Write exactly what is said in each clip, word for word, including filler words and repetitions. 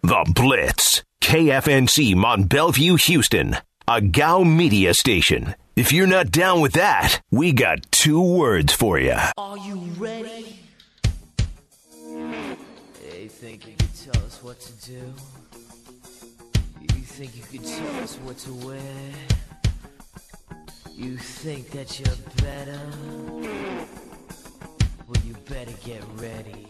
The Blitz. K F N C Mont Bellevue, Houston. A G A U media station. If you're not down with that, we got two words for you. Are you ready? You think you can tell us what to do? You think you can tell us what to wear? You think that you're better? Well, you better get ready.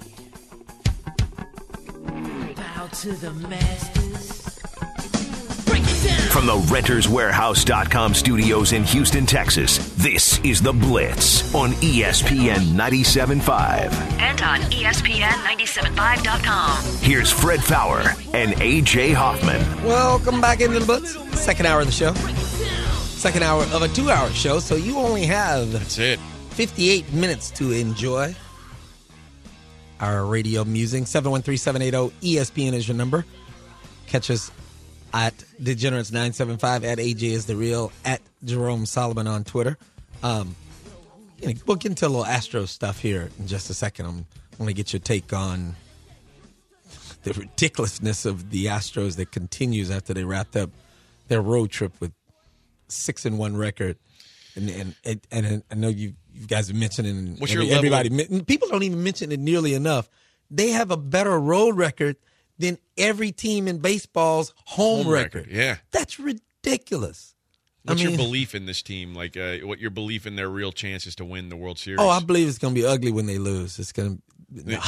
Bow to the masters. Break it down. From the Renters Warehouse dot com studios in Houston, Texas, this is The Blitz on E S P N ninety-seven point five. And on E S P N ninety-seven point five dot com. Here's Fred Fowler and A J Hoffman. Welcome back into The Blitz. Second hour of the show. Second hour of a two-hour show, so you only have That's it. fifty-eight minutes to enjoy our radio musing. seven one three, seven eight zero, E S P N is your number. Catch us at Degenerates nine seven five, at A J is the real, at Jerome Solomon on Twitter. Um, you know, we'll get into a little Astro stuff here in just a second. I'm going to get your take on the ridiculousness of the Astros that continues after they wrapped up their road trip with six and one record. And and and, and I know you you guys have mentioned it. And What's your every, level everybody of- people don't even mention it nearly enough. They have a better road record than every team in baseball's home, Home record. record, yeah. That's ridiculous. What's I mean, your belief in this team? Like, uh, what your belief in their real chances to win the World Series? Oh, I believe it's going to be ugly when they lose. It's going to no,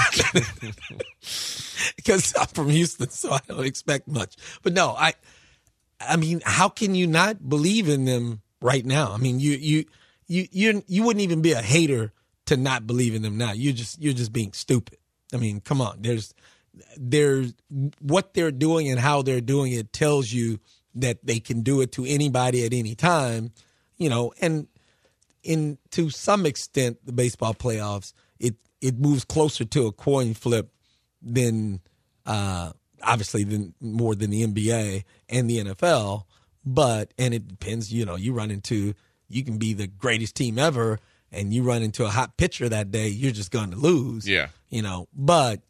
because I'm from Houston, so I don't expect much. But no, I, I mean, how can you not believe in them right now? I mean, you you you you you wouldn't even be a hater to not believe in them now. You're just you're just being stupid. I mean, come on. There's there's what they're doing and how they're doing it tells you that they can do it to anybody at any time, you know, and in to some extent the baseball playoffs, it it moves closer to a coin flip than uh, obviously than more than the N B A and the N F L, but and it depends, you know, you run into you can be the greatest team ever and you run into a hot pitcher that day, you're just going to lose. Yeah. You know, but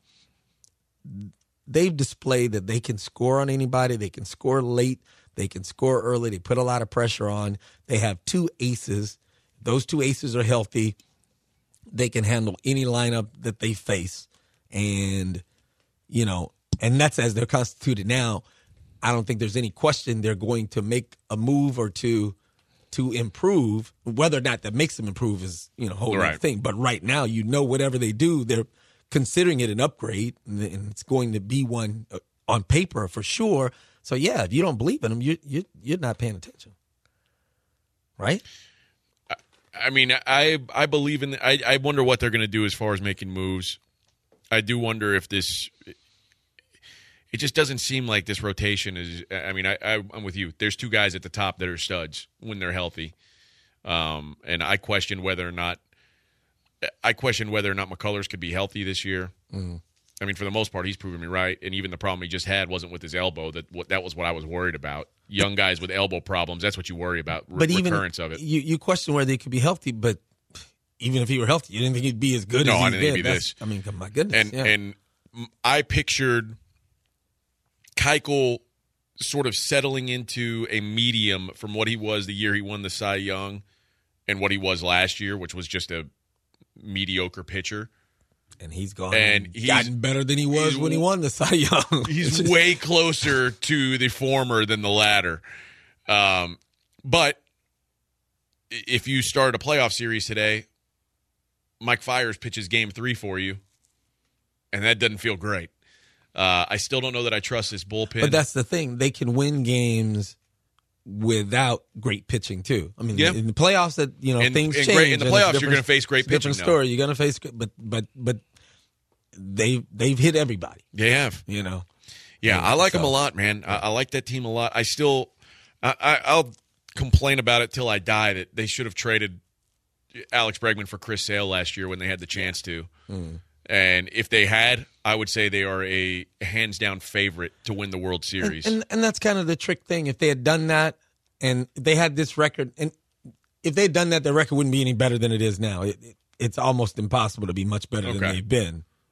they've displayed that they can score on anybody. They can score late. They can score early. They put a lot of pressure on. They have two aces. Those two aces are healthy. They can handle any lineup that they face. And, you know, and that's as they're constituted now. I don't think there's any question they're going to make a move or two to improve. Whether or not that makes them improve is, you know, a whole other Right. thing. But right now, you know, whatever they do, they're considering it an upgrade, and it's going to be one on paper for sure. So, yeah, if you don't believe in them, you, you, you're not paying attention. Right? I mean, I I believe in. I I wonder what they're going to do as far as making moves. I do wonder if this. It just doesn't seem like this rotation is. I mean, I, I I'm with you. There's two guys at the top that are studs when they're healthy, um, and I question whether or not. I question whether or not McCullers could be healthy this year. Mm. I mean, for the most part, he's proven me right. And even the problem he just had wasn't with his elbow. That what that was what I was worried about. Young guys with elbow problems, that's what you worry about, re- But even recurrence of it. You, you question whether he could be healthy, but even if he were healthy, you didn't think he'd be as good No, as I he's didn't think he'd been. be That's- this. I mean, my goodness. And yeah. and I pictured Keuchel sort of settling into a medium from what he was the year he won the Cy Young and what he was last year, which was just a mediocre pitcher. And he's gone and and he's- gotten better than he was he's- when he won the Cy Young. He's way closer to the former than the latter. Um, but if you start a playoff series today, Mike Fiers pitches game three for you, and that doesn't feel great. Uh, I still don't know that I trust this bullpen. But that's the thing. They can win games without great pitching, too. I mean, Yeah. in the playoffs, that you know And- things and change. great- in the and it's playoffs, you're different- gonna face great it's a different pitching now. story. You're going to face, but but but they they've hit everybody. They have. You know. Yeah, Yeah, I like so- them a lot, man. I, I like that team a lot. I still, I, I, I'll complain about it till I die that they should have traded Alex Bregman for Chris Sale last year when they had the chance to. Mm. And if they had, I would say they are a hands down favorite to win the World Series. And, and and that's kind of the trick thing. If they had done that, and they had this record, and if they had done that, their record wouldn't be any better than it is now. It, it, it's almost impossible to be much better than Okay. they've been.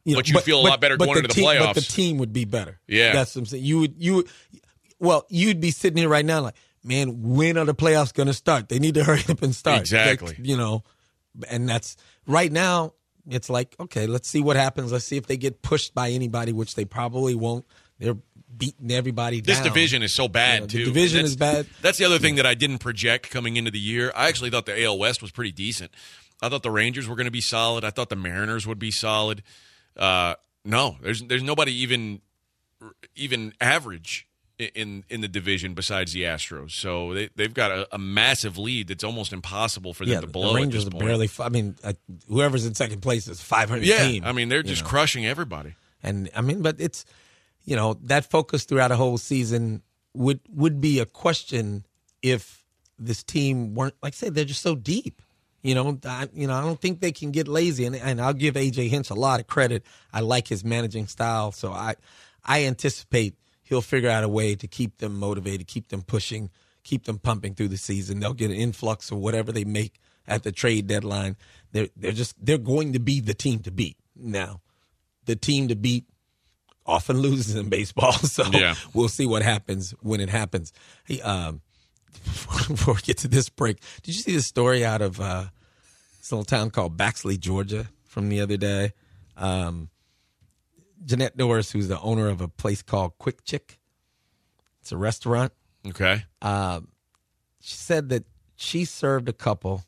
You know, but you feel a lot better but going into the team, playoffs. But the team would be better. Yeah. That's what I'm saying. You would, you would, well, you'd be sitting here right now like, man, when are the playoffs going to start? They need to hurry up and start. Exactly. Like, you know, and that's right now. It's like, okay, let's see what happens. Let's see if they get pushed by anybody, which they probably won't. They're beating everybody down. This division is so bad, You know, too. The division That's- is bad. That's the other thing that I didn't project coming into the year. I actually thought the A L West was pretty decent. I thought the Rangers were going to be solid. I thought the Mariners would be solid. Uh, no, there's there's nobody even even average in in the division besides the Astros. So they they've got a, a massive lead that's almost impossible for them Yeah, to the blow Rangers at this are point. barely. I mean, uh, whoever's in second place is five hundred yeah, team. I mean they're you just know. crushing everybody. And I mean, but it's, you know, that focus throughout a whole season would would be a question if this team weren't, like I said, they're just so deep. You know, I, you know, I don't think they can get lazy, and, and I'll give A J Hinch a lot of credit. I like his managing style, so I I anticipate he'll figure out a way to keep them motivated, keep them pushing, keep them pumping through the season. They'll get an influx of whatever they make at the trade deadline. They're they're just they're going to be the team to beat. Now, the team to beat often loses in baseball, so Yeah. we'll see what happens when it happens. Hey, um, before we get to this break, did you see the story out of uh, this little town called Baxley, Georgia, from the other day? Um, Jeanette Norris, who's the owner of a place called Quick Chick, it's a restaurant. Okay. Um, she said that she served a couple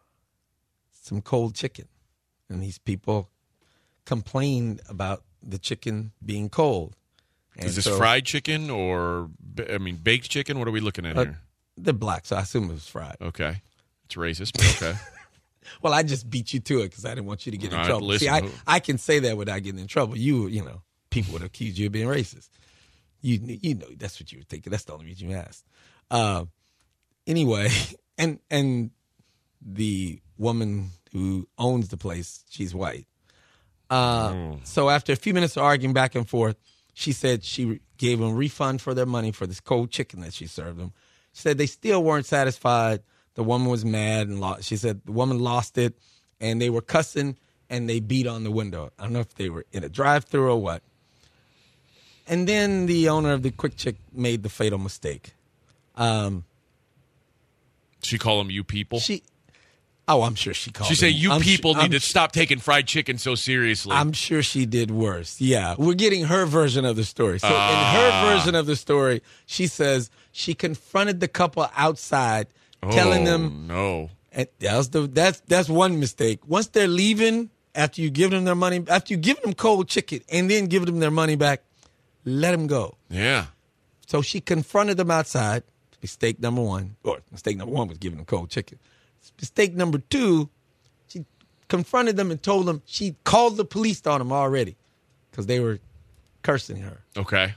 some cold chicken, and these people complained about the chicken being cold. And Is this so- fried chicken or I mean baked chicken? What are we looking at Uh, here? They're black, so I assume it was fried. Okay. It's racist, but okay. Well, I just beat you to it because I didn't want you to get in All right, trouble. listen, See, I, who- I can say that without getting in trouble. You, you know, people would accuse you of being racist. You, you know, that's what you were thinking. That's the only reason you asked. Uh, anyway, and and the woman who owns the place, she's white. Uh, So after a few minutes of arguing back and forth, she said she gave them a refund for their money for this cold chicken that she served them. She said they still weren't satisfied. The woman was mad and lost. She said the woman lost it, and they were cussing and they beat on the window. I don't know if they were in a drive-thru or what. And then the owner of the Quick Chick made the fatal mistake. Um, She call them you people. she, oh, I'm sure she called. She said them. you I'm people su- need I'm to stop taking fried chicken so seriously. I'm sure she did worse. Yeah. We're getting her version of the story. So in Ah. her version of the story, she says she confronted the couple outside, telling Oh, them, no. and that was the, that's, that's one mistake. Once they're leaving, after you give them their money, after you give them cold chicken and then give them their money back, let them go. Yeah. So she confronted them outside. Mistake number one, or mistake number one was giving them cold chicken. Mistake number two, she confronted them and told them she called the police on them already because they were cursing her. Okay.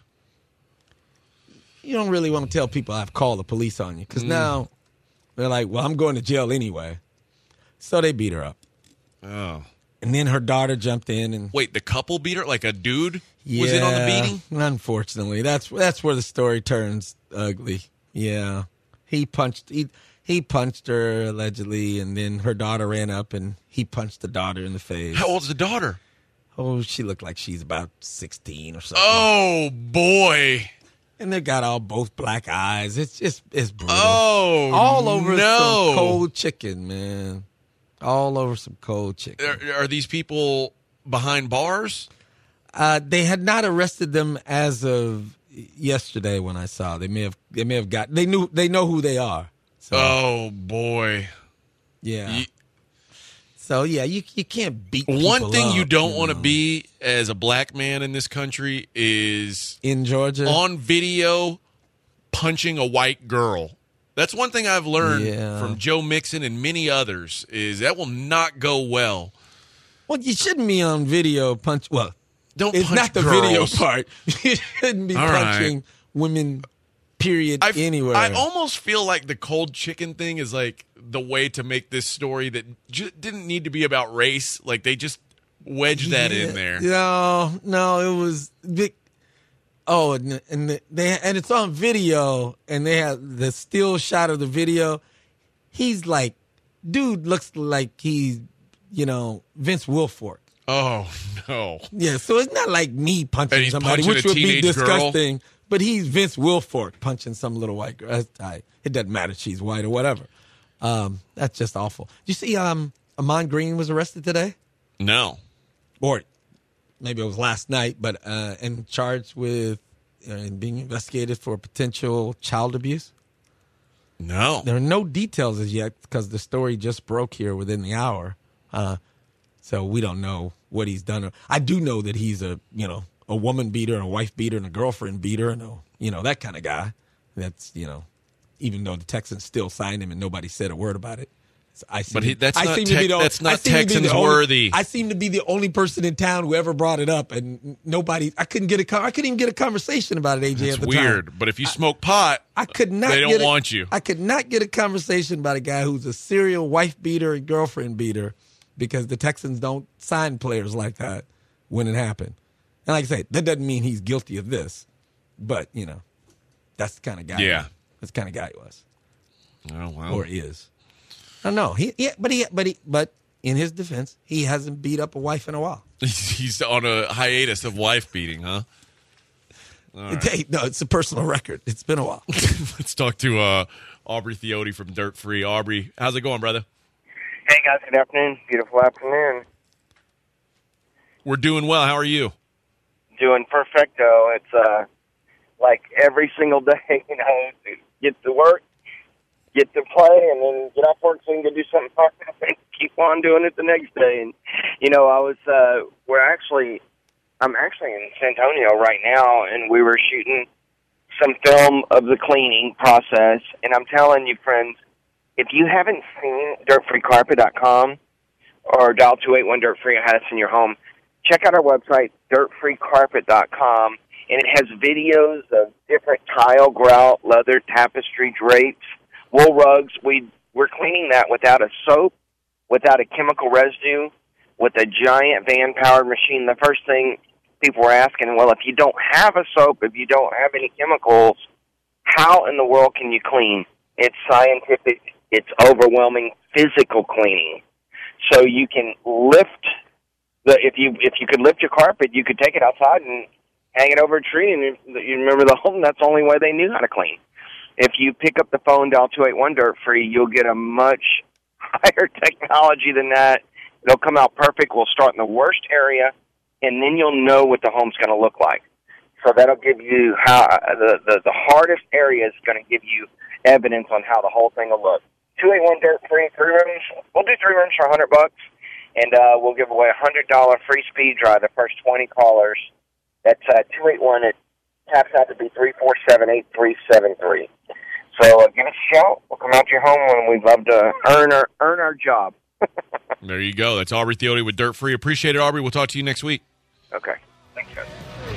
You don't really want to tell people I've called the police on you because now they're like, well, I'm going to jail anyway. So they beat her up. Oh. And then her daughter jumped in and Wait, the couple beat her? Like a dude was in on the Yeah, beating? Unfortunately, that's that's where the story turns ugly. Yeah, he punched he he punched her allegedly, and then her daughter ran up and he punched the daughter in the face. How old's the daughter? Oh, she looked like she's about sixteen or something. Oh, boy. And they got all both black eyes. It's just it's brutal. Oh, all over no. some cold chicken, man. All over some cold chicken. Are, are these people behind bars? Uh, they had not arrested them as of yesterday when I saw. They may have. They may have got. They knew. They know who they are. So Oh, boy. yeah. Ye- So yeah, you you can't beat. One people thing up, you don't want to know. be as a black man in this country is in Georgia. on video punching a white girl. That's one thing I've learned Yeah. from Joe Mixon and many others is that will not go well. Well, you shouldn't be on video punch. Well, Don't it's punch not the girls. video part. You shouldn't be All right. punching women. Period. I, anywhere. I almost feel like the cold chicken thing is like the way to make this story that ju- didn't need to be about race. Like they just wedged that Yeah. in there. No, no, it was big. Oh, and and the- they and it's on video, and they have the still shot of the video. He's like, dude looks like he's, you know, Vince Wilfork. Oh, no. Yeah, so it's not like me punching And he's somebody, punching which a would be teenage girl? disgusting. But he's Vince Wilfork punching some little white girl. That's- I- It doesn't matter if she's white or whatever. Um, that's just awful. Did you see um, Amon Green was arrested today? No. Or maybe it was last night, but uh, and charged with uh, being investigated for potential child abuse. No. There are no details as yet because the story just broke here within the hour. Uh, so we don't know what he's done. I do know that he's a, you know, a woman beater and a wife beater and a girlfriend beater and a, you know, that kind of guy. That's, you know, even though the Texans still signed him and nobody said a word about it. So I seem, But he- that's I not seem to be Tex- the- that's not I seem to be the Texans only- worthy. I seem to be the only person in town who ever brought it up, and nobody. I couldn't get a. con- I couldn't even get a conversation about it. A J It's at the weird. time. But if you smoke pot, I could not. they don't get a- want you. I could not get a conversation about a guy who's a serial wife beater and girlfriend beater, because the Texans don't sign players like that when it happened. And like I say, that doesn't mean he's guilty of this, but you know, that's the kind of guy. Yeah. that's the kind of guy he was Oh, wow. or is. I don't know. He, yeah, but he, but he, but in his defense, he hasn't beat up a wife in a while. He's on a hiatus of wife beating, huh? Hey, no, it's a personal record. It's been a while. Let's talk to uh, Aubrey Theote from Dirt Free. Aubrey, how's it going, brother? Hey, guys. Good afternoon. Beautiful afternoon. We're doing well. How are you? Doing perfecto. It's uh, like every single day, you know, get to work, get to play, and then get off work so you can go do something fun and keep on doing it the next day. And, you know, I was, uh, we're actually, I'm actually in San Antonio right now, and we were shooting some film of the cleaning process. And I'm telling you, friends, if you haven't seen dirt free carpet dot com or dial two eight one dirt free and have us in your home, check out our website, dirt free carpet dot com, and it has videos of different tile, grout, leather, tapestry, drapes, wool rugs. We, we're cleaning that without a soap, without a chemical residue, with a giant van-powered machine. The first thing people were asking, well, if you don't have a soap, if you don't have any chemicals, how in the world can you clean? It's scientific. It's overwhelming physical cleaning. So you can lift the if you if you could lift your carpet, you could take it outside and hang it over a tree. And if, you remember the home, that's the only way they knew how to clean. If you pick up the phone, dial two eight one dirt free, you'll get a much higher technology than that. It'll come out perfect. We'll start in the worst area, and then you'll know what the home's going to look like. So that'll give you how the the, the hardest area is going to give you evidence on how the whole thing will look. two eight one dirt free, three rooms. We'll do three rooms for a hundred bucks, and uh, we'll give away a hundred dollar free speed drive the first twenty callers. That's uh, two eight one. It taps out to be three four seven eight three seven three. So uh, give us a shout. We'll come out to your home, and we'd love to earn our earn our job. There you go. That's Aubrey Theote with Dirt Free. Appreciate it, Aubrey. We'll talk to you next week. Okay. Thanks, guys.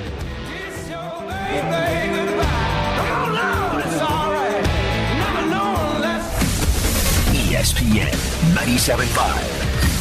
E S P N ninety-seven point five.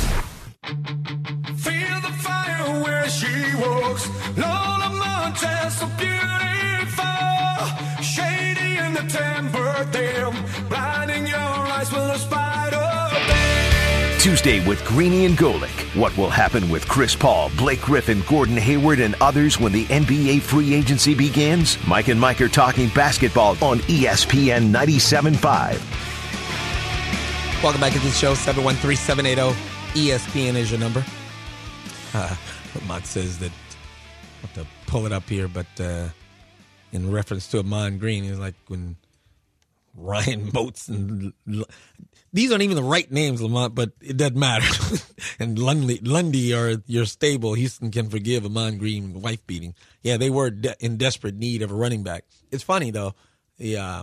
Feel the fire where she walks. Lola Montez, so beautiful. Shady in the temper, them. Blinding your eyes with a spider. Tuesday with Greeny and Golick. What will happen with Chris Paul, Blake Griffin, Gordon Hayward, and others when the N B A free agency begins? Mike and Mike are talking basketball on E S P N ninety-seven point five. Welcome back to the show. seven one three, seven eight zero, E S P N is your number. Uh, Mott says that, I have to pull it up here, but uh, in reference to Amon Green, he's like when Ryan Moats and these aren't even the right names, Lamont, but it doesn't matter. And Lundy, Lundy are your stable. Houston can forgive Amon Green wife beating. Yeah, they were de- in desperate need of a running back. It's funny though. The uh,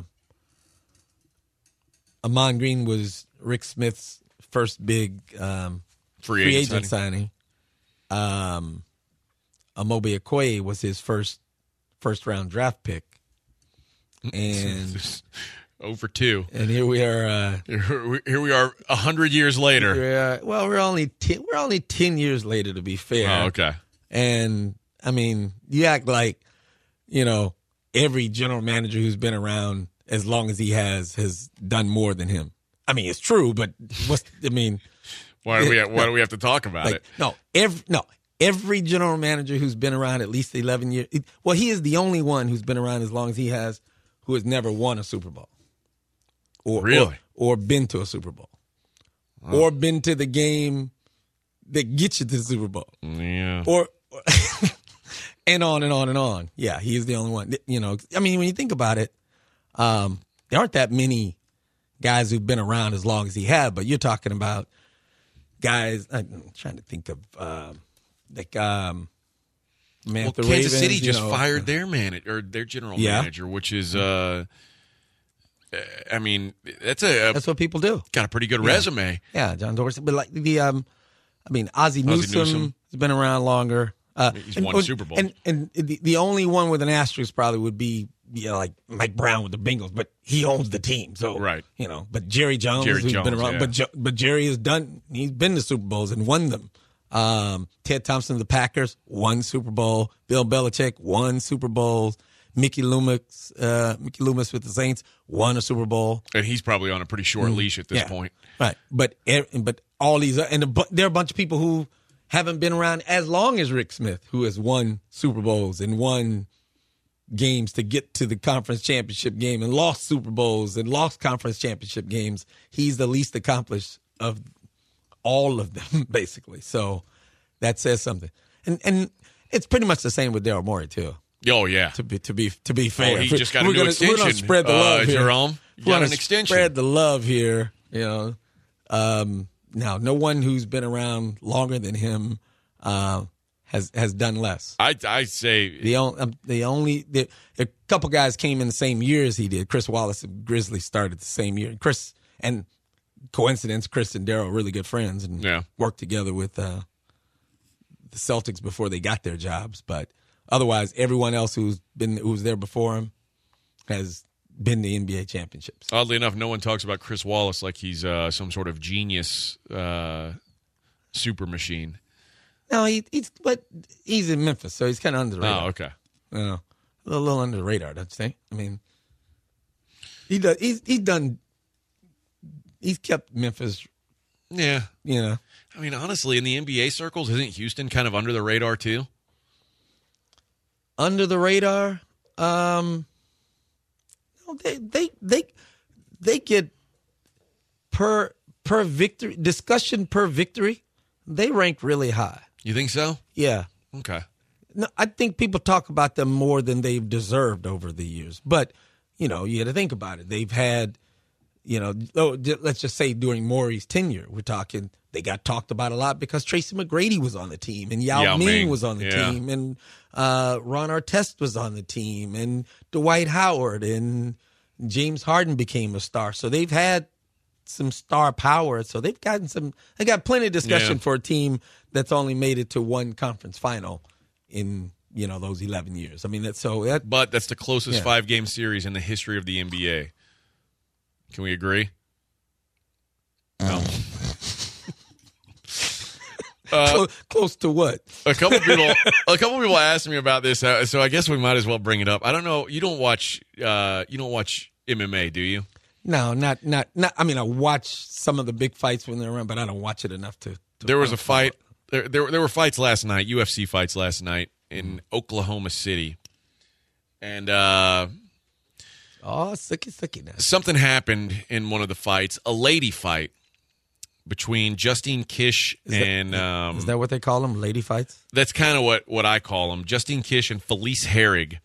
Amon Green was Rick Smith's first big um, Free, free agent, agent signing. Um, Amobi Okoye was his first first round draft pick, and over two. and here we are. Uh, Here, here we are, a hundred years later. we're, uh, well, we're only ten, we're only ten years later, to be fair. Oh, okay. And I mean, you act like you know every general manager who's been around as long as he has has done more than him. I mean, it's true, but what's I mean. Why do we have, why do we have to talk about like, it? No, every no every general manager who's been around at least eleven years. Well, he is the only one who's been around as long as he has, who has never won a Super Bowl. Or, Really? Or, or been to a Super Bowl. Oh. Or been to the game that gets you to the Super Bowl. Yeah. Or, or and on and on and on. Yeah, he is the only one. You know, I mean, when you think about it, um, there aren't that many guys who've been around as long as he had, but you're talking about guys. I'm trying to think of uh, like um, man, Well, the Kansas Ravens, City you just know, fired their manager or their general Yeah. manager, which is, uh, I mean, that's a, a That's what people do. got a pretty good resume. Yeah, John Dorsey. But like the, um, I mean, Ozzie Newsome, Newsome. has been around longer. Uh, He's and, won Super Bowls. And and the, the only one with an asterisk probably would be, you know, like Mike Brown with the Bengals, but he owns the team, so Right. You know, but Jerry Jones, Jerry who's Jones, been around, yeah. but Jo- but Jerry has done. He's been to Super Bowls and won them. Um, Ted Thompson of the Packers won Super Bowl. Bill Belichick won Super Bowls. Mickey Loomis, uh, Mickey Loomis with the Saints won a Super Bowl. And he's probably on a pretty short leash at this Yeah. point. Right, but ev- but all these and a, bu- there are a bunch of people who haven't been around as long as Rick Smith, who has won Super Bowls and won games to get to the conference championship game and lost Super Bowls and lost conference championship games. He's the least accomplished of all of them, basically. So that says something. And and it's pretty much the same with Daryl Morey too. Oh, yeah. To be to be to be fair, Oh, he If we- just got a we're new gonna, extension. We're going to spread the love uh, here. Jerome, you We're got gonna an extension. Spread the love here. You know, um, now no one who's been around longer than him uh, has has done less. I I say The only um, the only the, a couple guys came in the same year as he did. Chris Wallace and Grizzly started the same year. Chris and coincidence, Chris and Daryl are really good friends and Yeah. worked together with uh, the Celtics before they got their jobs. But otherwise, everyone else who's been who's there before him has been to N B A championships. Oddly enough, no one talks about Chris Wallace like he's uh, some sort of genius uh, super machine. No, he, he's but he's in Memphis, so he's kind of under the radar. Oh, okay. You know, a little, little under the radar, don't you think? I mean, he does. He's he's done. He's kept Memphis. Yeah. You know, I mean, honestly, in the N B A circles, isn't Houston kind of under the radar too? under the radar. Um, no, they they they they get per per victory discussion per victory. They rank really high. You think so? Yeah. Okay. No, I think people talk about them more than they've deserved over the years. But, you know, you got to think about it. They've had, you know, oh, j- let's just say during Morey's tenure, we're talking, they got talked about a lot because Tracy McGrady was on the team and Yao, Yao Ming, Ming, was on the yeah. team and uh, Ron Artest was on the team and Dwight Howard and James Harden became a star. So they've had some star power. So they've gotten some, they got plenty of discussion Yeah. for a team that's only made it to one conference final in, you know, those eleven years. I mean, that's so that But that's the closest Yeah. five-game series in the history of the N B A. Can we agree? No. Uh, close, close to what? a couple people, a couple people asked me about this, uh, so I guess we might as well bring it up. I don't know. You don't watch, uh, you don't watch M M A, do you? No, not not not. I mean, I watch some of the big fights when they're around, but I don't watch it enough to. to There was a fight. There, there, there were fights last night, U F C fights last night in Oklahoma City, and uh, Oh, sucky, sucky now. something happened in one of the fights. A lady fight between Justine Kish Is that- and um, Is that what they call them? Lady fights? that's kind of what, what I call them. Justine Kish and Felice Herrig.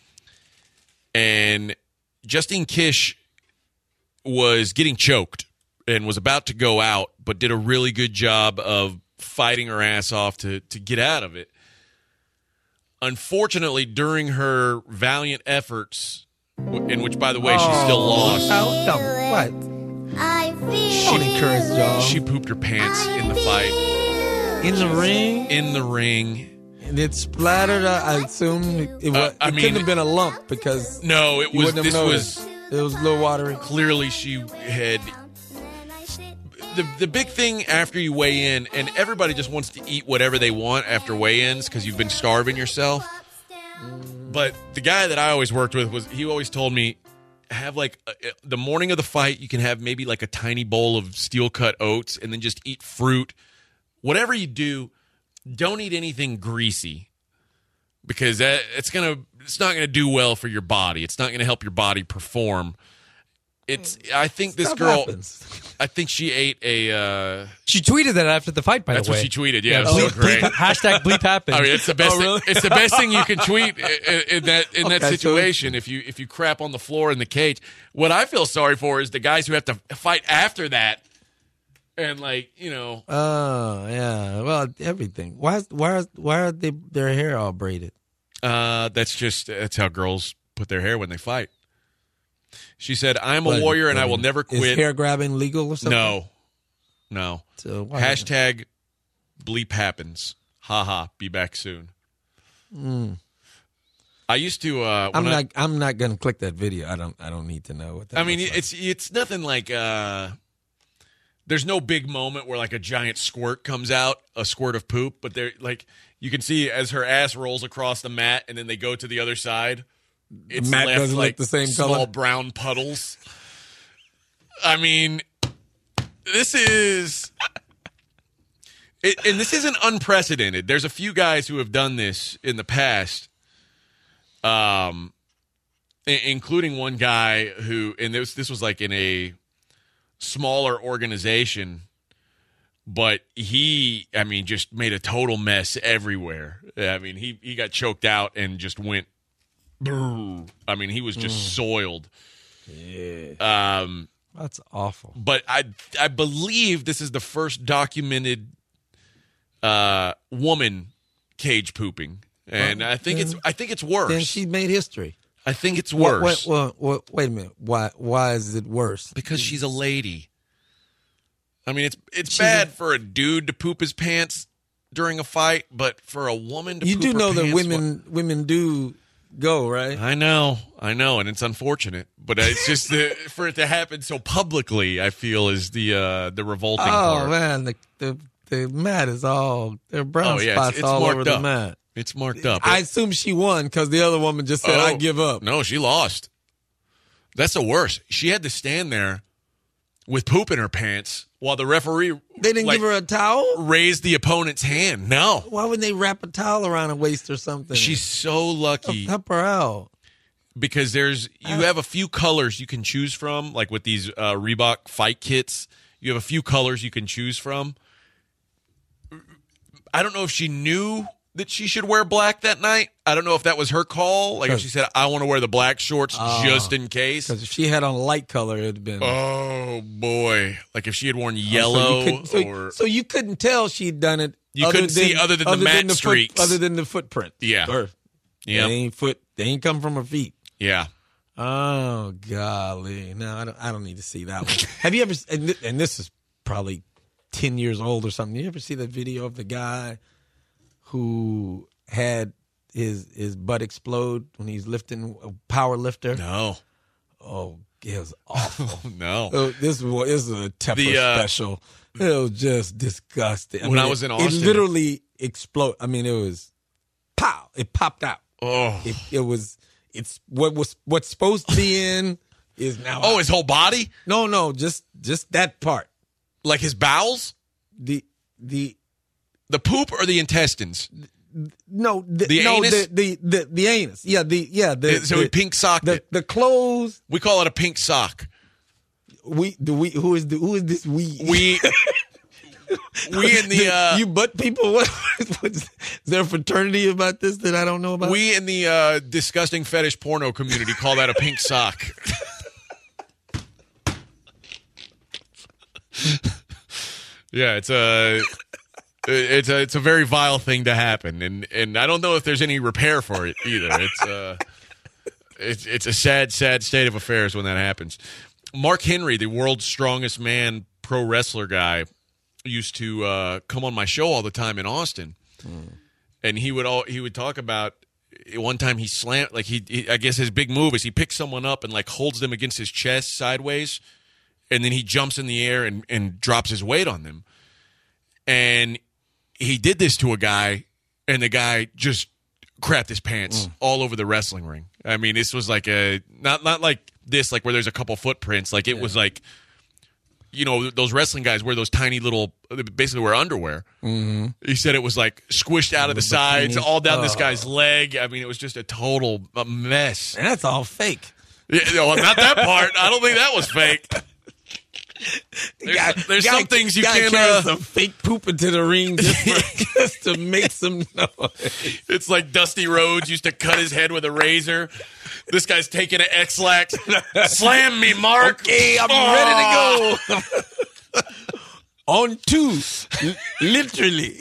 And Justine Kish was getting choked and was about to go out, but did a really good job of fighting her ass off to, to get out of it. Unfortunately, during her valiant efforts, w- in which, by the way, she still lost, Oh, no, what? Don't encourage y'all. she pooped her pants in the fight. In the ring, In the ring. and it splattered. Uh, I assume it, it, wa- Uh, I it mean- couldn't have been a lump because No, it you was. wouldn't have This noticed. was It was a little watery. clearly she had the the big thing after you weigh in, and everybody just wants to eat whatever they want after weigh-ins because you've been starving yourself. But the guy that I always worked with was he always told me have like a, the morning of the fight, you can have maybe like a tiny bowl of steel cut oats and then just eat fruit. Whatever you do, don't eat anything greasy because that it's gonna it's not gonna do well for your body. It's not gonna help your body perform. It's. I think this Stuff girl. happens. I think she ate a. Uh, She tweeted that after the fight, by that's the way. what she tweeted. Yeah, it bleep, was so great. bleep, hashtag bleep happens. I mean, it's the best. Oh, really? thing, it's the best thing you can tweet in, in that in that Okay, so- situation. If you if you crap on the floor in the cage, what I feel sorry for is the guys who have to fight after that, and like you know, Oh yeah. Well, everything. Why? Is, why? Is, why are they their hair all braided? uh, that's just that's how girls put their hair when they fight. She said, "I'm a What, warrior and I mean, will never Is quit." hair grabbing legal or something? No, no. So why- Hashtag bleep happens. Ha ha. Be back soon. I used to. Uh, I'm when I- not. I'm not gonna click that video. I don't. I don't need to know what that. I mean, looks like. it's it's nothing like. Uh, there's no big moment where like a giant squirt comes out, a squirt of poop, but there like you can see as her ass rolls across the mat, and then they go to the other side. It's mat left doesn't look like the same small color? brown puddles. I mean, this is. It, and this isn't unprecedented. There's a few guys who have done this in the past, um, i- including one guy who, and this this was like in a smaller organization, but he, I mean, just made a total mess everywhere. I mean, he he got choked out and just went. Brrr. I mean, he was just soiled. yeah. Um, That's awful. but I I believe this is the first documented uh, woman cage pooping, and Well, I think then- it's I think it's worse. Then she made history. I think it's What- worse What, what, what, wait a minute. Why? Why is it worse? because she's a lady. I mean, it's it's She's bad a- for a dude to poop his pants during a fight, but for a woman to You poop do her know that pants women women do go, right? I know, I know, and it's unfortunate, but it's just the, for it to happen so publicly. I feel is the uh, the revolting Oh part. man, the, the the mat is all there are brown Oh, yeah, it's- spots it's all marked over the up. mat. It's marked up. I assume she won because the other woman just said, Oh, "I give up." No, she lost. That's the worst. She had to stand there with poop in her pants while the referee They didn't like, give her a towel. raised the opponent's hand. No, Why wouldn't they wrap a towel around her waist or something? she's so lucky help her out. because there's you have a few colors you can choose from, like with these uh, Reebok fight kits. You have a few colors you can choose from. I don't know if she knew that she should wear black that night. I don't know if that was her call. Like if she said, "I want to wear the black shorts just in case." Because if she had on a light color, it'd been Oh boy! Like if she had worn So you yellow, couldn't- so, or so you couldn't tell she'd done it. You other couldn't see than- other than the matte foot- streaks. other than the footprint. Yeah. Or, yeah, they ain't foot. They ain't come from her feet. yeah. Oh golly! No, I don't. I don't need to see that one. Have you ever? And, thi- and this is probably ten years old or something. You ever see that video of the guy who had his his butt explode when he's lifting a power lifter? No, Oh, it was awful. no. Oh, this was this was a Tepper The, uh, special. It was just disgusting. When I was in it, Austin- it literally exploded. I mean, it was pow. It popped out. Oh, It, it was. It's what was what's supposed to be in is now. oh, out. his whole body, no, no, just just that part. like his bowels, The the the poop, or the intestines. no the, The no anus? the, the the the anus. Yeah, the yeah the So the, he pink socked the, it. the clothes. We call it a pink sock. We the we who is the who is this we We we in the uh, you butt people. What, what is there a fraternity about this that I don't know about? we in the uh, disgusting fetish porno community call that a pink sock. Yeah, it's a it's a it's a very vile thing to happen, and and I don't know if there's any repair for it either. It's uh it's it's a sad sad state of affairs when that happens. Mark Henry, the world's strongest man pro wrestler guy, used to uh, come on my show all the time in Austin, mm. and he would all he would talk about. One time he slammed, like he, he, I guess his big move is he picks someone up and like holds them against his chest sideways, and then he jumps in the air and, and drops his weight on them. And he did this to a guy, and the guy just crapped his pants mm. all over the wrestling ring. I mean, this was like a not not like this, like where there's a couple footprints. Like it yeah. was like, you know, those wrestling guys wear those tiny little, basically wear underwear. Mm-hmm. He said it was like squished out of the, the sides, all down oh. this guy's leg. I mean, it was just a total mess. And that's all fake. Yeah, no, not that part. I don't think that was fake. There's, guy, there's guy, some things you can't uh, some fake poop into the ring just, for, just to make some noise. It's like Dusty Rhodes used to cut his head with a razor. This guy's taking an X-Lax. Slam me, Mark. Okay, I'm oh. ready to go. On two, literally.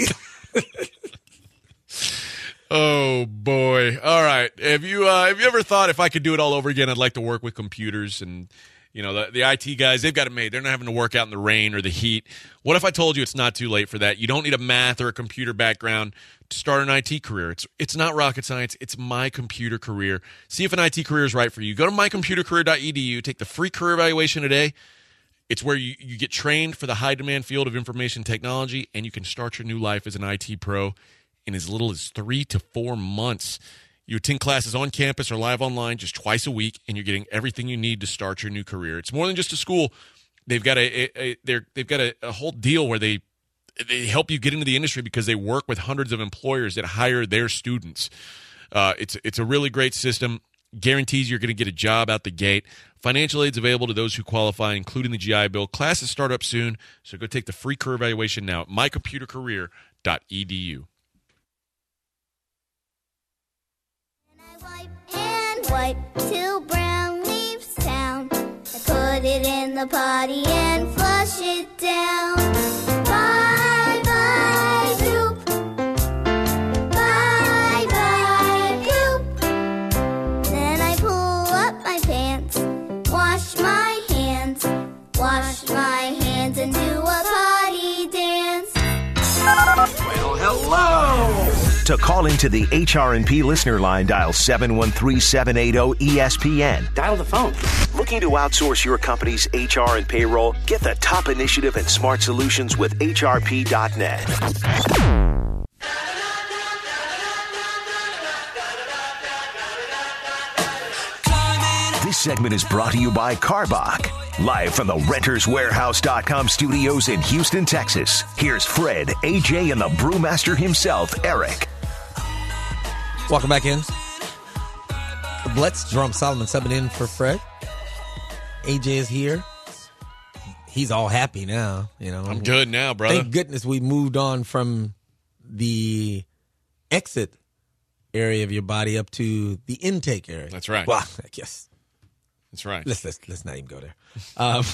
Oh boy! All right. Have you uh, have you ever thought if I could do it all over again, I'd like to work with computers and. You know, the, the I T guys, they've got it made. They're not having to work out in the rain or the heat. What if I told you it's not too late for that? You don't need a math or a computer background to start an I T career. It's it's not rocket science. It's My Computer Career. See if an I T career is right for you. Go to my computer career dot e d u. Take the free career evaluation today. It's where you, you get trained for the high-demand field of information technology, and you can start your new life as an I T pro in as little as three to four months. You attend classes on campus or live online just twice a week, and you're getting everything you need to start your new career. It's more than just a school. They've got a, a, a they're they've got a, a whole deal where they they help you get into the industry because they work with hundreds of employers that hire their students. Uh, it's it's a really great system. Guarantees you're going to get a job out the gate. Financial aid's available to those who qualify, including the G I Bill. Classes start up soon, so go take the free career evaluation now at my computer career dot e d u. Wipe till brown leaves down. I put it in the potty and flush it down. Bye bye poop. Bye bye poop. Then I pull up my pants, wash my hands, wash my hands and do a potty dance. Well, hello. To call into the H R and P listener line, dial seven one three, seven eight zero, E S P N. Dial the phone. Looking to outsource your company's H R and payroll? Get the top initiative and smart solutions with H R P dot net. This segment is brought to you by Carbach. Live from the Renters Warehouse dot com studios in Houston, Texas. Here's Fred, A J, and the brewmaster himself, Eric. Welcome back in. Blitz, Jerome Solomon subbing in for Fred. A J is here. He's all happy now. You know, I'm good now, brother. Thank goodness we moved on from the exit area of your body up to the intake area. That's right. Well, I guess. That's right. Let's let's let's not even go there. Um,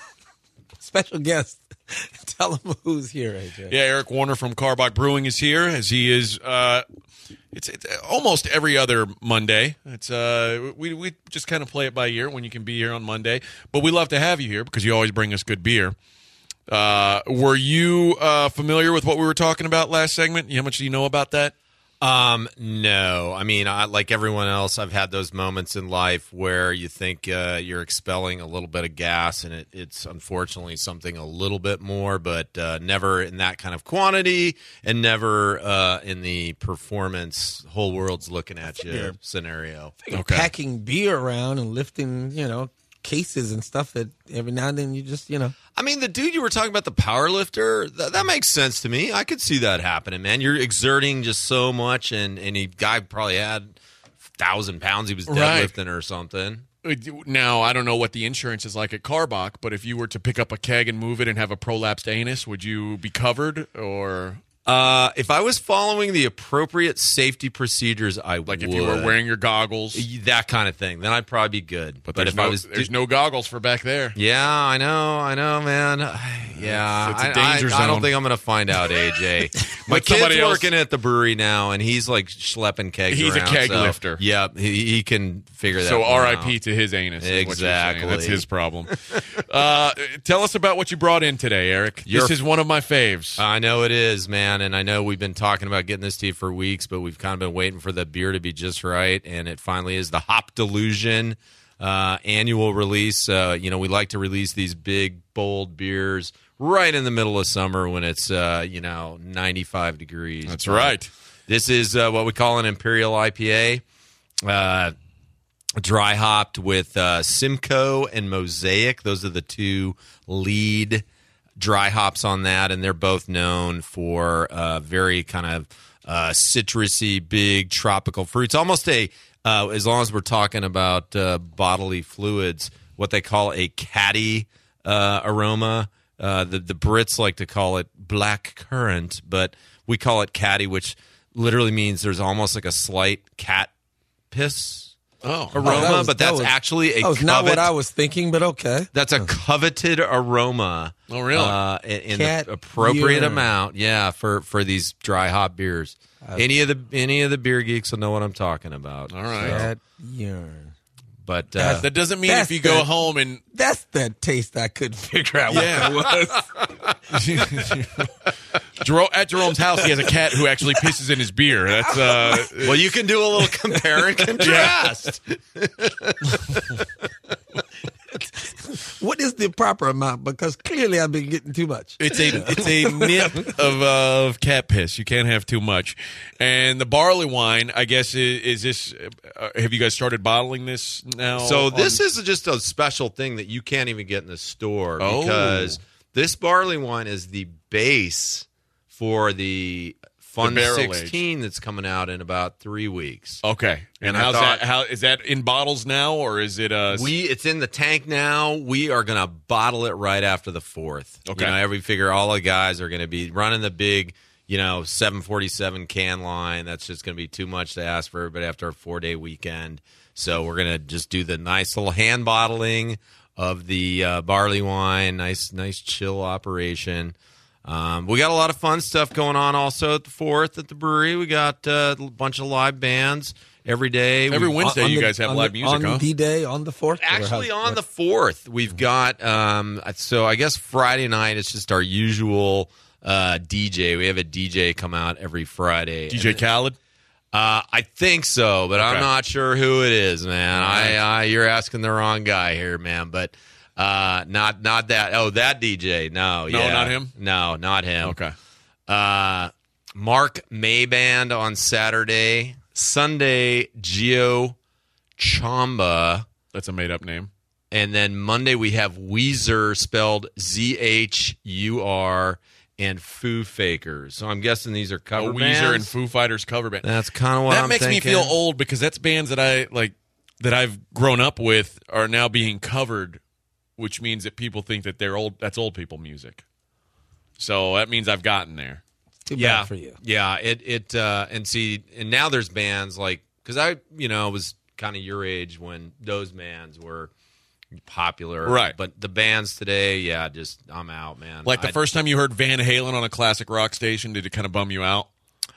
special guest. Tell him who's here, A J. Yeah, Eric Warner from Carbach Brewing is here, as he is. Uh, it's, it's almost every other Monday. It's uh, we we just kind of play it by ear when you can be here on Monday, but we love to have you here because you always bring us good beer. Uh, were you uh, familiar with what we were talking about last segment? How much do you know about that? Um, no, I mean, I, like everyone else, I've had those moments in life where you think uh, you're expelling a little bit of gas, and it, it's unfortunately something a little bit more, but uh, never in that kind of quantity, and never uh, in the performance, whole world's looking at you scenario. Okay. Packing beer around and lifting, you know, cases and stuff that every now and then you just, you know. I mean, the dude you were talking about, the power lifter, th- that makes sense to me. I could see that happening, man. You're exerting just so much, and, and he guy probably had one thousand pounds he was deadlifting right. or something. Now, I don't know what the insurance is like at Carbach, but if you were to pick up a keg and move it and have a prolapsed anus, would you be covered or... Uh, if I was following the appropriate safety procedures, I like would. Like if you were wearing your goggles. That kind of thing. Then I'd probably be good. But, but if no, I was... There's no goggles for back there. Yeah, I know. I know, man. Yeah. It's a danger I, zone. I don't think I'm going to find out, A J. My kid's else... working at the brewery now, and he's like schlepping kegs He's around, a keg so, lifter. Yeah, he, he can figure that so out. So R I P to his anus. Exactly. That's his problem. uh, tell us about what you brought in today, Eric. You're... This is one of my faves. I know it is, man, and I know we've been talking about getting this to you for weeks, but we've kind of been waiting for the beer to be just right, and it finally is the Hop Delusion uh, annual release. Uh, you know, we like to release these big, bold beers right in the middle of summer when it's, uh, you know, ninety-five degrees. That's but right. This is uh, what we call an Imperial I P A. Uh, dry hopped with uh, Simcoe and Mosaic. Those are the two lead dry hops on that, and they're both known for uh, very kind of uh, citrusy, big tropical fruits. Almost a, uh, as long as we're talking about uh, bodily fluids, what they call a caddy uh, aroma. Uh, the, the Brits like to call it black currant, but we call it caddy, which literally means there's almost like a slight cat piss oh, aroma, oh, that was, but that's that was, actually a that was covet, not what I was thinking, but okay. That's a coveted aroma. Oh, really? Uh, in in Cat the appropriate urine. amount, yeah, for, for these dry hop beers. Any of the any of the beer geeks will know what I'm talking about. All right. Cat urine. But uh, That doesn't mean That's if you go the- home and That's that taste I couldn't figure out Yeah. what it was. Jerome, at Jerome's house, he has a cat who actually pisses in his beer. That's uh, well, you can do a little compare and contrast. What is the proper amount? Because clearly I've been getting too much. It's a it's a nip of uh, of cat piss. You can't have too much. And the barley wine, I guess, is, is this? Uh, have you guys started bottling this now? So this on- is just a special thing that you can't even get in the store Oh. because this barley wine is the base for the Fun The barrel sixteen that's coming out in about three weeks. okay. And, And I how's thought- that? How is that in bottles now, or is it? Uh, We it's in the tank now. We are going to bottle it right after the fourth. Okay. You know, every figure all the guys are going to be running the big, you know, seven forty-seven can line. That's just going to be too much to ask for everybody after a four-day weekend. So we're going to just do the nice little hand bottling of the uh, barley wine. Nice, nice chill operation. Um, we got a lot of fun stuff going on also at the fourth at the brewery. We got uh, a bunch of live bands every day. Every We- Wednesday, On you the- guys have on live the, music, on huh? D-Day, on the fourth? Or Actually, how- on the fourth, we've got, um, so I guess Friday night, it's just our usual uh, D J. We have a D J come out every Friday. D J And, Khaled. Uh, I think so, but I'm Okay. not sure who it is, man. All right. I, I, you're asking the wrong guy here, man, but uh, not not that. Oh, that D J. No, No, yeah. not him? No, not him. Okay. Uh, Mark Mayband on Saturday. Sunday, Gio Chamba. That's a made up name. And then Monday we have Weezer, spelled Z H U R, and Foo Fakers. So I'm guessing these are cover A Weezer bands. and Foo Fighters cover band. That's kind of what that I'm makes thinking. me feel old because that's bands that I like that I've grown up with are now being covered, which means that people think that they're old. That's old people music. So that means I've gotten there. Too Yeah, bad for you. yeah. It it uh, and see, and now there's bands like because I you know was kind of your age when those bands were popular, Right. But the bands today, yeah, just I'm out, man. Like the I- first time you heard Van Halen on a classic rock station, did it kind of bum you out?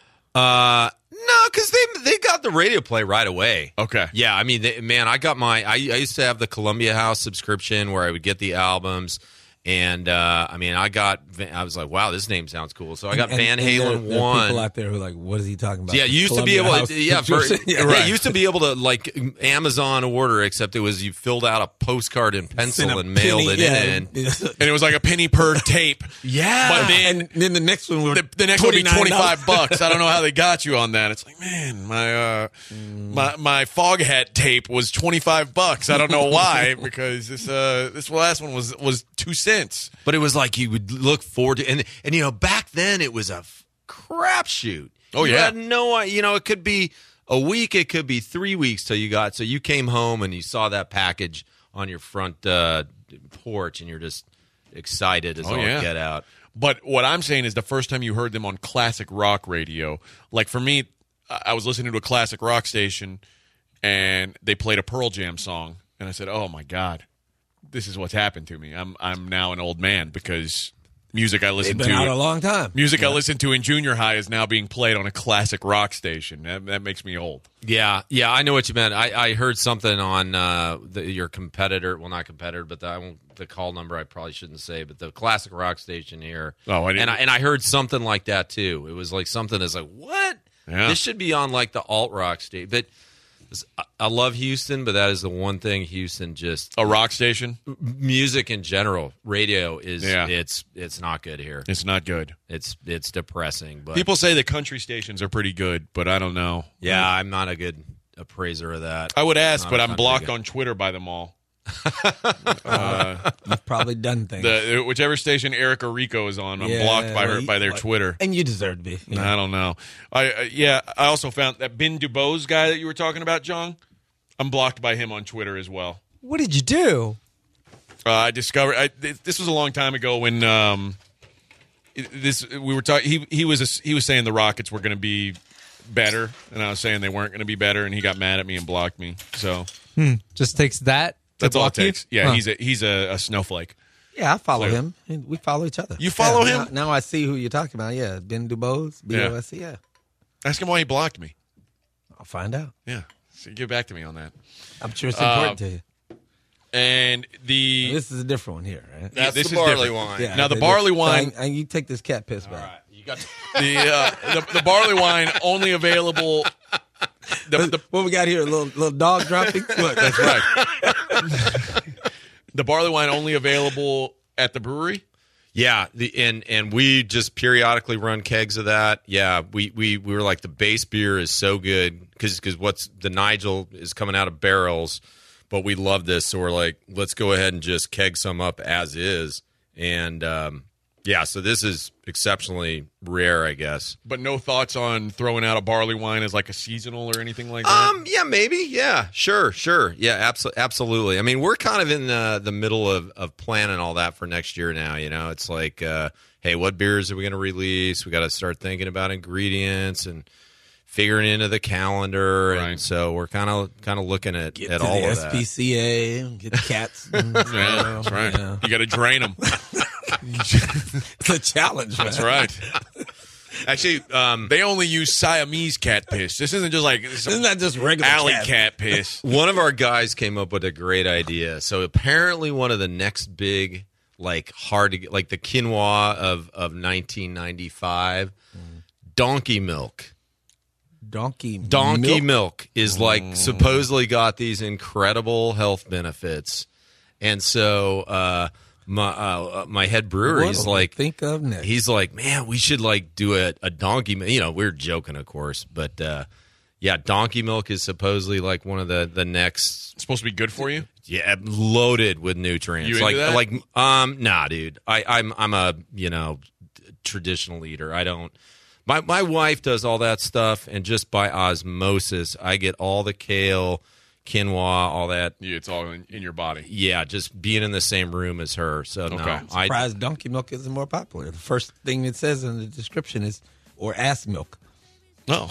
Uh, no, because they they got the radio play right away. Okay. Yeah, I mean, they, man, I got my. I, I used to have the Columbia House subscription where I would get the albums, and uh, I mean, I got. I was like, wow, this name sounds cool. So I got And- Van and Halen there, there are one. people out there who are like, what is he talking about? Yeah, you used to be Columbia able House to, yeah, for, subscription? yeah, right. you used to be able to like Amazon order, except it was you filled out a postcard in pencil Send a and mailed penny, it yeah, in. And it was like a penny per tape. Yeah. But then and then the next one would the, the next one would be twenty-nine twenty-five bucks. I don't know how they got you on that. It's like, man, my uh, my my fog hat tape was twenty-five bucks. I don't know why because this uh this last one was was two cents. But it was like you would look forward to, and and you know, back then it was a f- crapshoot. Oh, you yeah. had no, you know, it could be a week, it could be three weeks till you got. So you came home and you saw that package on your front uh, porch, and you're just excited as Oh, all yeah. get out. But what I'm saying is the first time you heard them on classic rock radio, like for me, I I was listening to a classic rock station and they played a Pearl Jam song, and I said, "Oh my God, this is what's happened to me. I'm I'm now an old man because music I They've listened been to out a long time. music I listened to in junior high is now being played on a classic rock station. That, that makes me old." Yeah, yeah, I know what you meant. I, I heard something on uh, the, your competitor, well, not competitor, but the, I won't, the call number I probably shouldn't say, but the classic rock station here. Oh, I didn't- and I, and I heard something like that too. It was like something that's like, what? Yeah. This should be on like the alt rock station. But I, I love Houston, but that is the one thing Houston just A rock station? music in general, radio is Yeah. it's it's not good here. It's not good. It's it's depressing. But People say the country stations are pretty good, but I don't know. yeah, I'm not a good a praiser of that. I would ask, Not but a I'm country blocked guy. on Twitter by them all. uh, You've probably done things. the whichever station Erica Rico is on, I'm Yeah, blocked by her well, by their you- Twitter. And you deserve to be. you know. I don't know. I uh, yeah. I also found that Ben Dubose guy that you were talking about, John. I'm blocked by him on Twitter as well. What did you do? Uh, I discovered I, th- this was a long time ago when um, it- this we were talking. He he was a, he was saying the Rockets were going to be better, and I was saying they weren't going to be better, and he got mad at me and blocked me. So Hmm. Just takes that. to that's all it block you? takes. Yeah, Huh. he's a he's a, a snowflake. Yeah, I follow Clear. him. And we follow each other. You follow Yeah, him? Now, now I see who you're talking about. Yeah, Ben Dubose, B O S E. Yeah. Ask him why he blocked me. I'll find out. Yeah, so get back to me on that. I'm sure it's important Uh, to you. And the This is a different one here, right? Yeah, That's this the is barley different. wine. Yeah, Now the it is. barley So wine, I, I, you take this cat piss back. You got the, uh, the the barley wine only available. The, the, What we got here? A little little dog dropping. Look, that's right. The barley wine only available at the brewery. Yeah, the and and we just periodically run kegs of that. Yeah, we we, we were like the base beer is so good because because what's the Nigel is coming out of barrels, but we love this, so we're like, let's go ahead and just keg some up as is, and um, yeah, so this is exceptionally rare, I guess. But no thoughts on throwing out a barley wine as like a seasonal or anything like that? Um, yeah, maybe, yeah, sure, sure, yeah, abso- absolutely. I mean, we're kind of in the the middle of, of planning all that for next year now. You know, it's like, uh, hey, what beers are we going to release? We got to start thinking about ingredients and figuring into the calendar, Right. and so we're kind of kind of looking at get at to all the of S P C A, get the cats. Yeah, that's right. Yeah. You got to drain them. It's a challenge. That's man. right. Actually, um, They only use Siamese cat piss. This isn't just like some Isn't that just regular alley cat? cat piss. one of our guys came up with a great idea. So apparently, one of the next big, like hard to get, like the quinoa of of nineteen ninety-five, donkey milk. Donkey Donkey milk? milk, is like supposedly got these incredible health benefits, and so uh, my uh, my head brewer, What he's do we like, think of next? he's like, man, we should like do a, a donkey. mi-" You know, we're joking, of course, but uh, yeah, donkey milk is supposedly like one of the the next. It's supposed to be good for you. Yeah, loaded with nutrients. You into like that? like um nah, dude. I I'm I'm a, you know, traditional eater. I don't My my wife does all that stuff, and just by osmosis I get all the kale, quinoa, all that. Yeah, it's all in, in your body. Yeah, just being in the same room as her. So no, Okay. I Surprised donkey milk isn't more popular. The first thing it says in the description is or ass milk. Oh.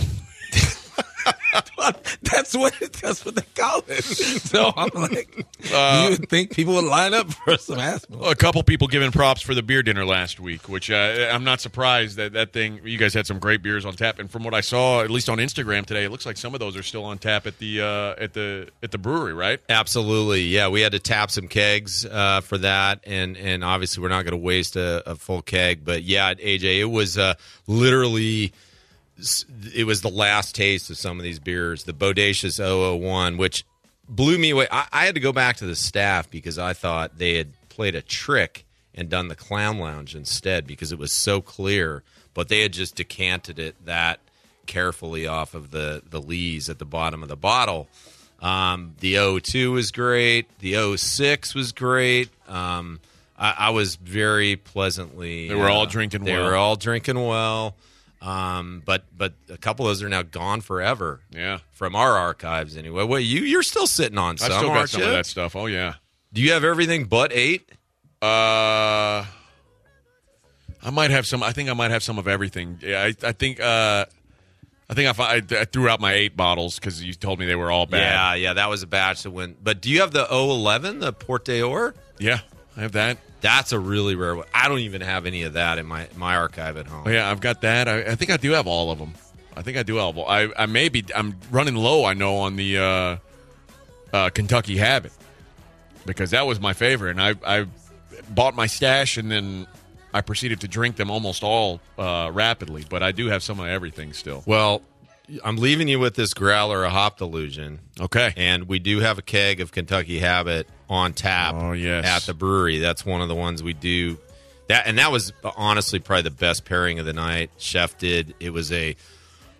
That's what that's what they call it. So I'm like, Uh, you would think people would line up for some ass milk. A couple people giving props for the beer dinner last week, which uh, I'm not surprised that that thing. You guys had some great beers on tap, and from what I saw, at least on Instagram today, it looks like some of those are still on tap at the uh, at the at the brewery, right? Absolutely, yeah. We had to tap some kegs uh, for that, and and obviously we're not going to waste a, a full keg. But yeah, A J, it was uh, literally it was the last taste of some of these beers. The Bodacious oh oh one, which blew me away. I, I had to go back to the staff because I thought they had played a trick and done the Clown Lounge instead because it was so clear, but they had just decanted it that carefully off of the the lees at the bottom of the bottle. Um, the oh two was great. The oh six was great. Um, I, I was very pleasantly. They were all uh, drinking They well. were all drinking well. Um, but but a couple of those are now gone forever. Yeah, from our archives anyway. Well, you you're still sitting on some. I still got aren't some you? of that stuff. Oh yeah. Do you have everything but eight? Uh, I might have some. I think I might have some of everything. Yeah, I, I think. Uh, I think I, fi- I, I threw out my eight bottles because you told me they were all bad. Yeah, yeah, that was a batch that went. But do you have the oh eleven, the Port d'Or? Yeah, I have that. That's a really rare one. I don't even have any of that in my, my archive at home. Oh, yeah, I've got that. I, I think I do have all of them. I think I do have. All, I I may be. I'm running low. I know on the uh, uh, Kentucky Habit because that was my favorite, and I I bought my stash and then I proceeded to drink them almost all uh, rapidly. But I do have some of everything still. Well, I'm leaving you with this growler, a hop delusion. Okay, and we do have a keg of Kentucky Habit on tap. Oh yes, at the brewery. That's one of the ones we do. That and that was honestly probably the best pairing of the night. Chef did. It was a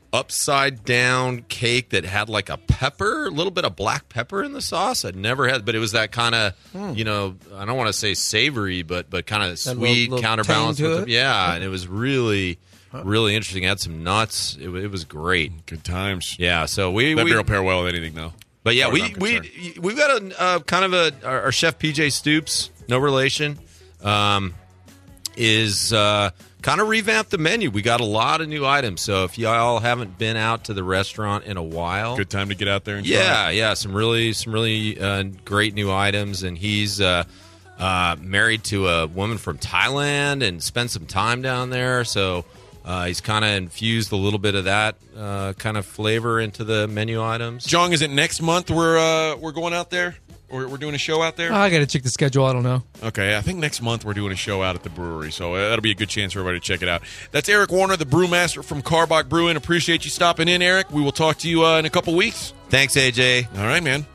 upside down cake that had like a pepper, a little bit of black pepper in the sauce. I'd never had, but it was that kind of, Hmm. you know, I don't want to say savory, but but kind of That sweet little- little counterbalance. tang to With it? it. Yeah, and it was really, really interesting. It had some nuts. It, wa- it was great. Good times. Yeah, so we That we beer will pair well with anything, though. But yeah, As far we as I'm we concerned. we've got a uh, kind of a our, our chef P J Stoops, no relation, um, is uh, kind of revamped the menu. We got a lot of new items. So if y'all haven't been out to the restaurant in a while, Good time to get out there and try. yeah, yeah, some really some really uh, great new items. And he's uh, uh, married to a woman from Thailand and spent some time down there. So. Uh, he's kind of infused a little bit of that uh, kind of flavor into the menu items. Jong, is it next month we're uh, we're going out there? We're, we're doing a show out there? I got to check the schedule. I don't know. Okay, I think next month we're doing a show out at the brewery, so uh, that'll be a good chance for everybody to check it out. That's Eric Warner, the brewmaster from Carbach Brewing. Appreciate you stopping in, Eric. We will talk to you uh, in a couple weeks. Thanks, A J. All right, man.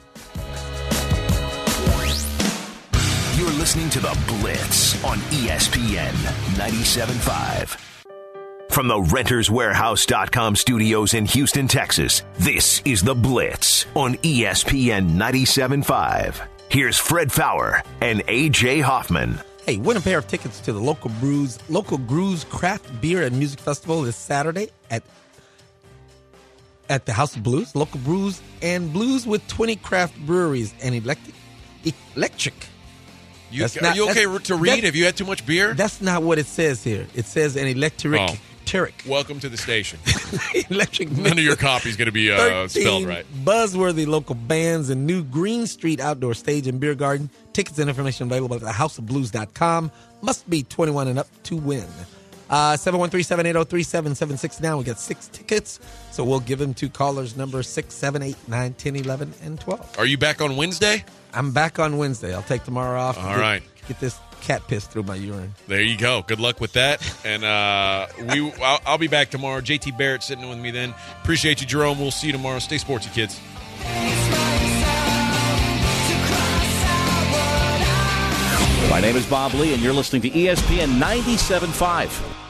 You're listening to The Blitz on E S P N ninety-seven point five. From the Renters Warehouse dot com studios in Houston, Texas, this is The Blitz on E S P N ninety-seven point five. Here's Fred Fowler and A J Hoffman. Hey, win a pair of tickets to the local brews, local Grooves Craft Beer and Music Festival this Saturday at at the House of Blues. Local brews and blues with twenty craft breweries and electric. Electric. You, That's are not- you okay that's- to read? that's- Have you had too much beer? That's not what it says here. It says an electric. Oh. Terric. Welcome to the station. electric. None of your copy's going to be uh, spelled right. Buzzworthy local bands and new Green Street Outdoor Stage and Beer Garden. Tickets and information available at the house of blues dot com. Must be twenty-one and up to win. Uh, seven one three, seven eight zero, three seven seven six now. We got six tickets, so we'll give them to callers number six, seven, eight, nine, ten, eleven, and twelve. Are you back on Wednesday? I'm back on Wednesday. I'll take tomorrow off. All Get- right. Get this cat piss through my urine. There you go. Good luck with that. And uh, we, I'll, I'll be back tomorrow. J T Barrett sitting with me then. Appreciate you, Jerome. We'll see you tomorrow. Stay sporty, kids. My name is Bob Lee, and you're listening to E S P N ninety-seven point five.